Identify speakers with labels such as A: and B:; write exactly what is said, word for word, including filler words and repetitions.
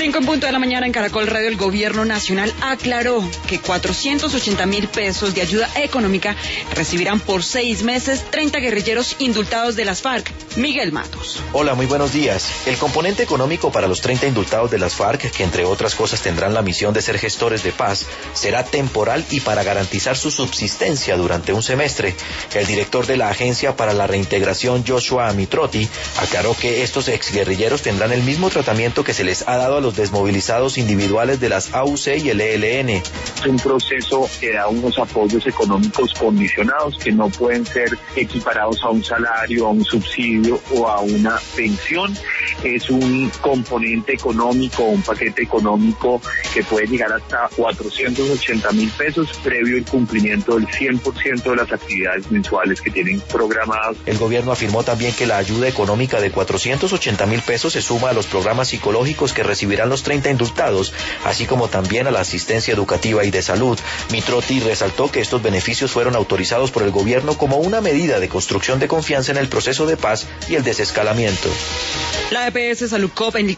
A: Cinco en punto de la mañana en Caracol Radio. El gobierno nacional aclaró que cuatrocientos ochenta mil pesos de ayuda económica recibirán por seis meses treinta guerrilleros indultados de las FARC. Miguel Matos.
B: Hola, muy buenos días. El componente económico para los treinta indultados de las FARC, que entre otras cosas tendrán la misión de ser gestores de paz, será temporal y para garantizar su subsistencia durante un semestre. El director de la Agencia para la Reintegración, Joshua Mitrotti, aclaró que estos exguerrilleros tendrán el mismo tratamiento que se les ha dado a los desmovilizados individuales de las A U C y el E L N.
C: Es un proceso que da unos apoyos económicos condicionados que no pueden ser equiparados a un salario, a un subsidio o a una pensión. Es un componente económico, un paquete económico que puede llegar hasta cuatrocientos ochenta mil pesos previo el cumplimiento del cien por ciento de las actividades mensuales que tienen programadas.
B: El gobierno afirmó también que la ayuda económica de cuatrocientos ochenta mil pesos se suma a los programas psicológicos que recibirán los treinta indultados, así como también a la asistencia educativa y de salud. Mitrotti resaltó que estos beneficios fueron autorizados por el gobierno como una medida de construcción de confianza en el proceso de paz y el desescalamiento.
A: La E P S Salud Cop